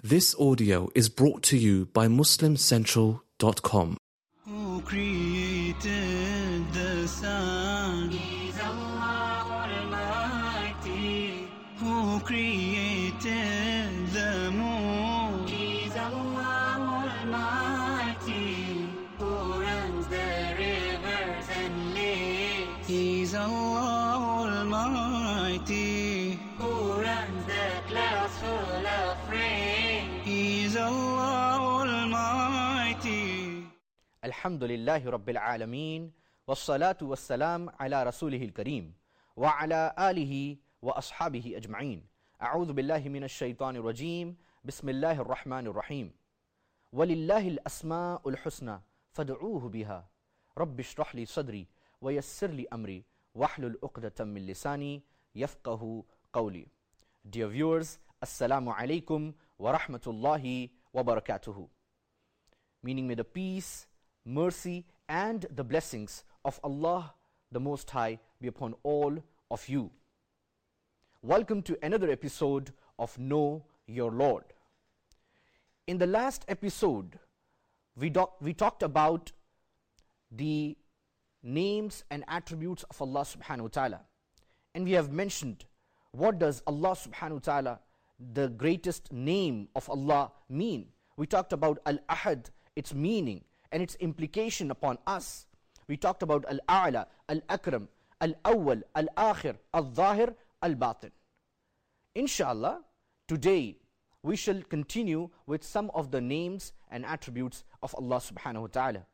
This audio is brought to you by MuslimCentral.com. Who created the sun? He's Allah Almighty. Who created the moon? He's Allah Almighty. Who runs the rivers and lakes? He's Allah Almighty. Who runs the clouds full of rain? He's Allah Almighty. Alhamdulillahi Rabbil Alameen, wassalatu wassalam ala Rasulihil Kareem, wa ala alihi wa ashabihi ajma'een. A'udhu billahi minash shaitanir rajim, bismillahir rahmanir rahim. Walillahil asma'ul husna, fad'uuhu biha. Rabbi shrah li sadri, wa yassir li amri, wahlul uqdatan min lisani, yafqahu qawli. Dear viewers, Assalamu alaikum wa rahmatullahi wa barakatuhu. Meaning, may the peace, mercy and the blessings of Allah the Most High be upon all of you. Welcome to another episode of Know Your Lord. In the last episode, we talked about the names and attributes of Allah subhanahu wa ta'ala. And we have mentioned what does Allah subhanahu wa ta'ala, the greatest name of Allah, mean. We talked about Al-Ahad, its meaning and its implication upon us. We talked about Al-A'la, Al-Akram, Al-Awwal, Al-Akhir, Al-Zahir, Al-Batin. Inshallah, today we shall continue with some of the names and attributes of Allah subhanahu wa ta'ala.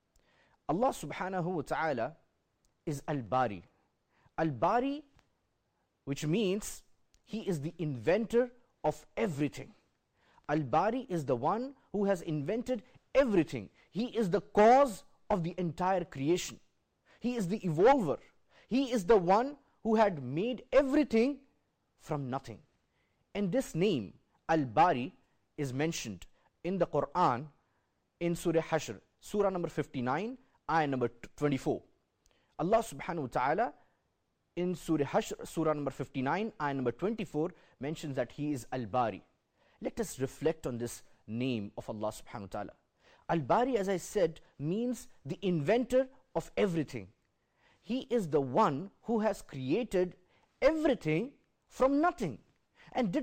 Allah subhanahu wa ta'ala is Al-Bari. Al-Bari, which means He is the inventor of everything. Al-Bari is the one who has invented everything. He is the cause of the entire creation. He is the evolver. He is the one who had made everything from nothing. And this name, Al-Bari, is mentioned in the Quran in Surah Hashr, Surah number 59, ayah number 24. Allah subhanahu wa ta'ala in Surah Hashr, Surah number 59, ayah number 24, mentions that He is Al-Bari. Let us reflect on this name of Allah subhanahu wa ta'ala. Al-Bari, as I said, means the inventor of everything. He is the one who has created everything from nothing. And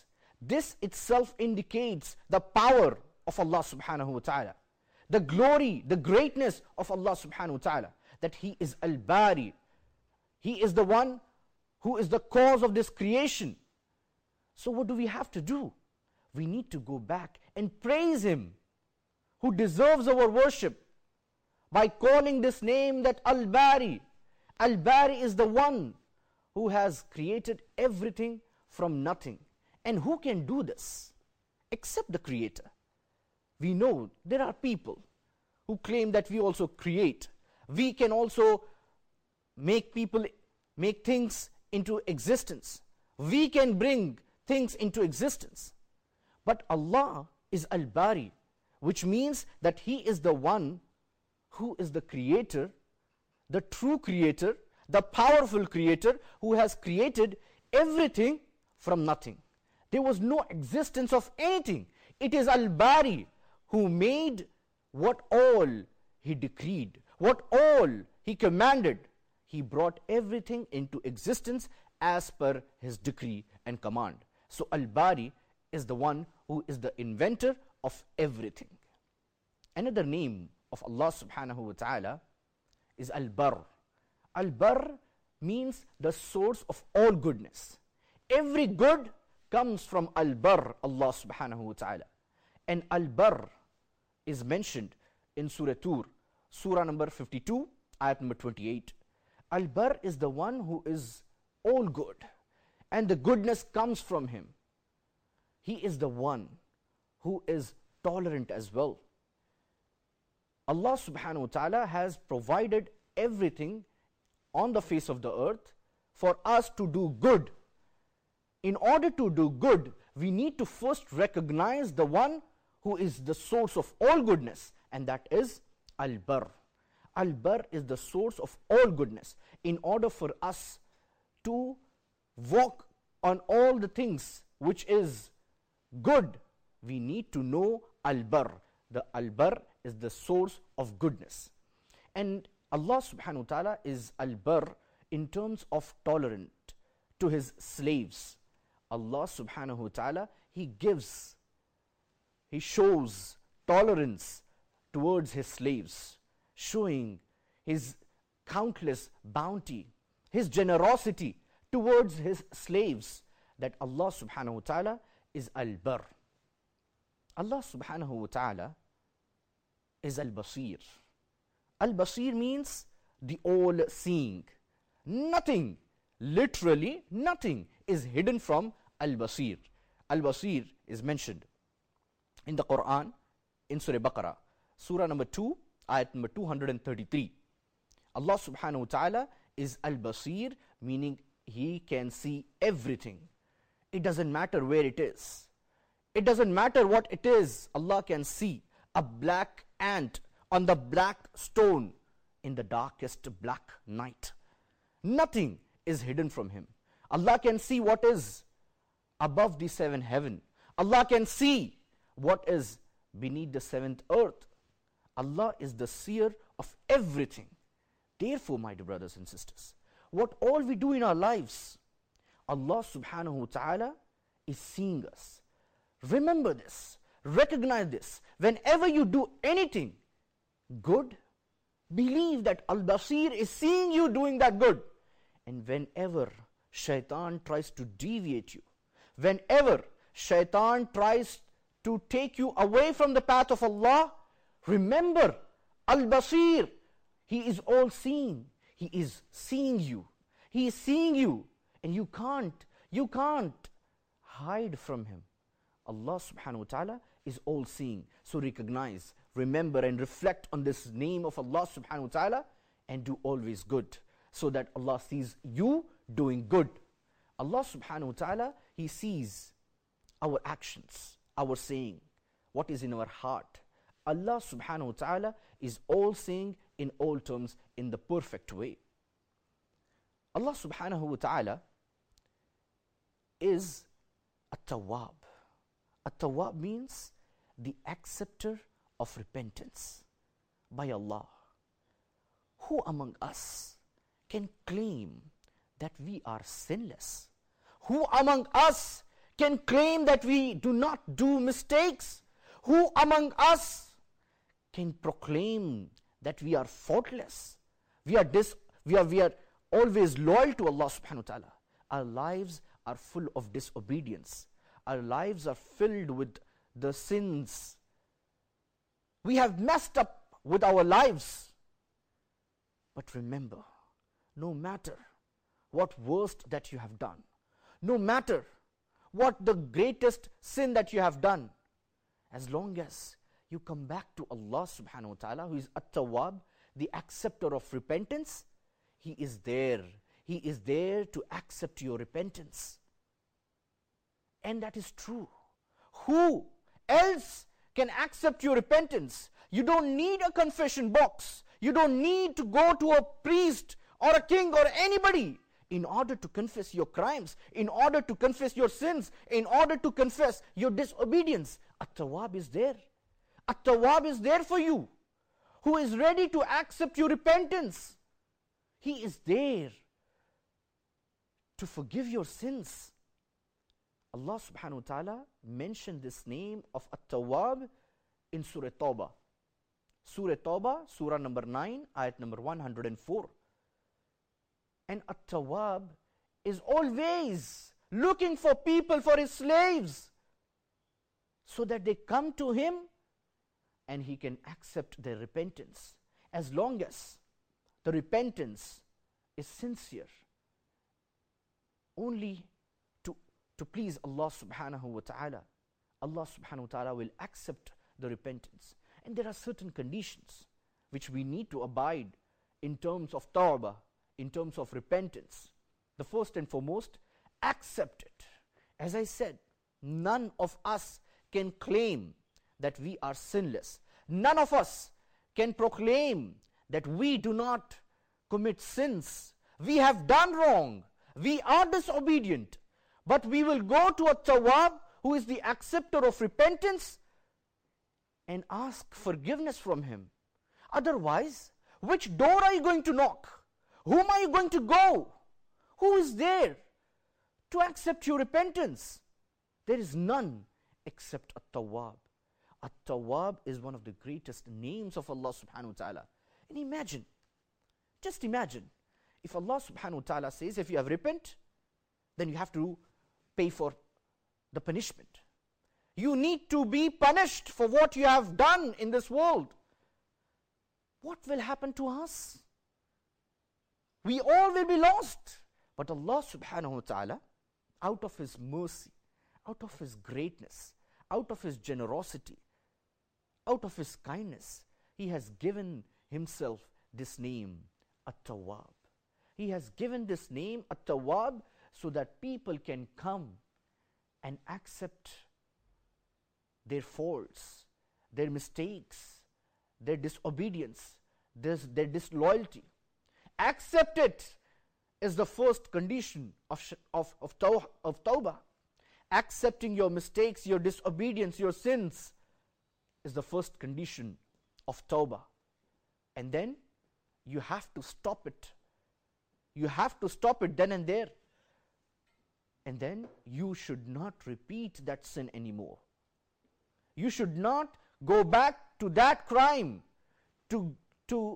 this itself indicates the power of Allah subhanahu wa ta'ala, the glory, the greatness of Allah subhanahu wa ta'ala, that He is Al-Bari. He is the one who is the cause of this creation. So what do we have to do? We need to go back and praise Him, who deserves our worship, by calling this name that Al-Bari. Al-Bari is the one who has created everything from nothing. And who can do this except the Creator? We know there are people who claim that we also create. We can also make things into existence. We can bring things into existence. But Allah is Al-Bari, which means that He is the one who is the creator, the true creator, the powerful creator, who has created everything from nothing. There was no existence of anything. It is Al-Bari who made what all He decreed, what all He commanded. He brought everything into existence as per His decree and command. So Al-Bari is the one who is the inventor of everything. Another name of Allah subhanahu wa ta'ala is Al-Barr. Al-Barr means the source of all goodness. Every good comes from Al-Barr, Allah subhanahu wa ta'ala. And Al-Barr is mentioned in Surah Tur, Surah number 52, ayat number 28. Al-Barr is the one who is all good, and the goodness comes from Him. He is the one who is tolerant as well. Allah subhanahu wa ta'ala has provided everything on the face of the earth for us to do good. In order to do good, we need to first recognize the one who is the source of all goodness, and that is Al-Barr. Al-Barr is the source of all goodness. In order for us to walk on all the things which is good, we need to know Al-Barr. The Al-Barr is the source of goodness. And Allah subhanahu wa ta'ala is Al-Barr in terms of tolerant to his slaves. Allah subhanahu wa ta'ala, he shows tolerance towards his slaves, showing his countless bounty, his generosity towards his slaves, that Allah subhanahu wa ta'ala is Al-Barr. Allah subhanahu wa ta'ala is Al-Basir. Al-Basir means the all-seeing. Nothing, literally nothing, is hidden from Al-Basir. Al-Basir is mentioned in the Quran, in Surah Baqarah, Surah number 2, ayat number 233. Allah subhanahu wa ta'ala is Al-Basir, meaning he can see everything. It doesn't matter where it is. It doesn't matter what it is. Allah can see a black ant on the black stone in the darkest black night. Nothing is hidden from him. Allah can see what is above the seventh heaven. Allah can see what is beneath the seventh earth. Allah is the seer of everything. Therefore, my dear brothers and sisters, what all we do in our lives, Allah subhanahu wa ta'ala is seeing us. Remember this, recognize this. Whenever you do anything good, believe that Al-Basir is seeing you doing that good. And whenever shaitan tries to deviate you, whenever shaitan tries to take you away from the path of Allah, remember Al-Basir. He is all seeing. He is seeing you. He is seeing you, and you can't hide from him. Allah subhanahu wa ta'ala is all seeing. So recognize, remember and reflect on this name of Allah subhanahu wa ta'ala, and do always good, so that Allah sees you doing good. Allah subhanahu wa ta'ala, he sees our actions, our saying, what is in our heart. Allah subhanahu wa ta'ala is all seeing in all terms, in the perfect way. Allah subhanahu wa ta'ala is At-Tawwab. At-Tawwab means the acceptor of repentance by Allah. Who among us can claim that we are sinless? Who among us can claim that we do not do mistakes? Who among us can proclaim that we are faultless? We are always loyal to Allah subhanahu wa ta'ala. Our lives are full of disobedience. Our lives are filled with the sins. We have messed up with our lives. But remember, no matter what worst that you have done, no matter what the greatest sin that you have done, as long as you come back to Allah subhanahu wa ta'ala, who is At-Tawwab, the acceptor of repentance, he is there. He is there to accept your repentance. And that is true. Who else can accept your repentance? You don't need a confession box. You don't need to go to a priest or a king or anybody in order to confess your crimes, in order to confess your sins, in order to confess your disobedience. At-Tawwab is there. At-Tawwab is there for you, who is ready to accept your repentance. He is there to forgive your sins. Allah subhanahu wa ta'ala mentioned this name of At-Tawwab in Surah Tawbah. Surah Tawbah, Surah number 9, ayat number 104. And At-Tawwab is always looking for people, for his slaves, so that they come to him and he can accept their repentance. As long as the repentance is sincere, only to please Allah subhanahu wa ta'ala, Allah subhanahu wa ta'ala will accept the repentance. And there are certain conditions which we need to abide in terms of tawbah, in terms of repentance. The first and foremost, accept it. As I said, none of us can claim that we are sinless. None of us can proclaim that we do not commit sins. We have done wrong. We are disobedient. But we will go to At-Tawwab, who is the acceptor of repentance, and ask forgiveness from Him. Otherwise, which door are you going to knock? Whom are you going to go? Who is there to accept your repentance? There is none except At-Tawwab. At-Tawwab is one of the greatest names of Allah subhanahu wa ta'ala. And imagine, just imagine, if Allah subhanahu wa ta'ala says, if you have repented, then you have to pay for the punishment. You need to be punished for what you have done in this world. What will happen to us? We all will be lost. But Allah subhanahu wa ta'ala, out of His mercy, out of His greatness, out of His generosity, out of His kindness, He has given Himself this name, At-Tawwab. He has given this name, At-Tawwab, so that people can come and accept their faults, their mistakes, their disobedience, their disloyalty. Accept it is the first condition of tawbah. Accepting your mistakes, your disobedience, your sins is the first condition of tawbah. And then you have to stop it. You have to stop it then and there. And then you should not repeat that sin anymore. You should not go back to that crime, to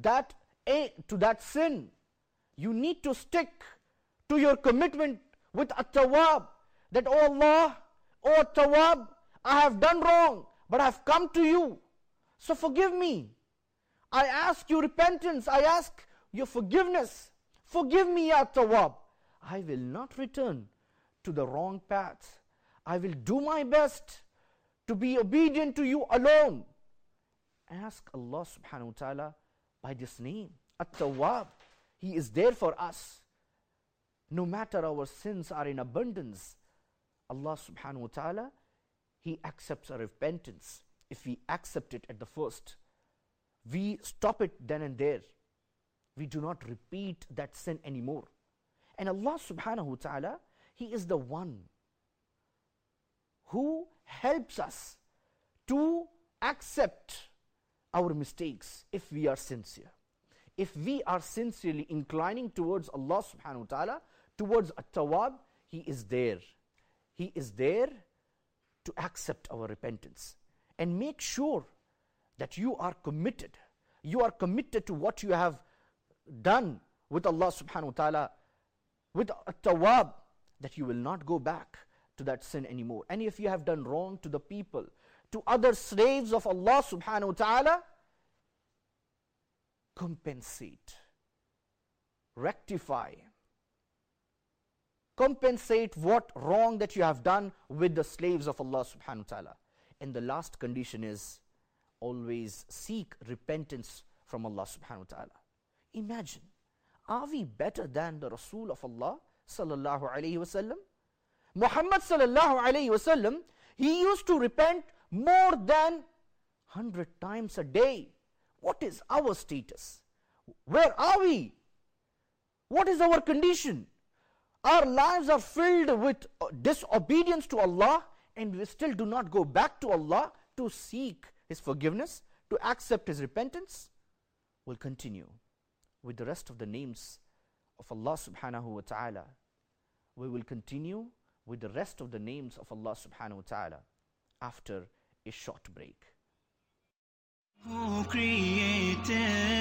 that sin. You need to stick to your commitment with At-Tawwab, that, oh Allah, oh At-Tawwab, I have done wrong, but I have come to you, so forgive me. I ask you repentance, I ask your forgiveness. Forgive me, Ya At-Tawwab. I will not return to the wrong path. I will do my best to be obedient to you alone. Ask Allah subhanahu wa ta'ala by this name, At-Tawwab. He is there for us. No matter our sins are in abundance, Allah subhanahu wa ta'ala, He accepts our repentance. If we accept it at the first, we stop it then and there. We do not repeat that sin anymore. And Allah subhanahu wa ta'ala, He is the one who helps us to accept our mistakes if we are sincere. If we are sincerely inclining towards Allah subhanahu wa ta'ala, towards At-Tawwab, He is there. He is there to accept our repentance. And make sure that you are committed. You are committed to what you have done with Allah subhanahu wa ta'ala, with At-Tawwab, that you will not go back to that sin anymore. And if you have done wrong to the people, to other slaves of Allah subhanahu wa ta'ala, compensate, rectify, compensate what wrong that you have done with the slaves of Allah subhanahu wa ta'ala. And the last condition is always seek repentance from Allah subhanahu wa ta'ala. Imagine, are we better than the Rasul of Allah sallallahu alayhi wasallam? Muhammad sallallahu alayhi wasallam, he used to repent more than 100 times a day. What is our status? Where are we? What is our condition? Our lives are filled with disobedience to Allah, and we still do not go back to Allah to seek His forgiveness, to accept His repentance. We'll continue with the rest of the names of Allah subhanahu wa ta'ala. We will continue with the rest of the names of Allah subhanahu wa ta'ala after a short break. Who created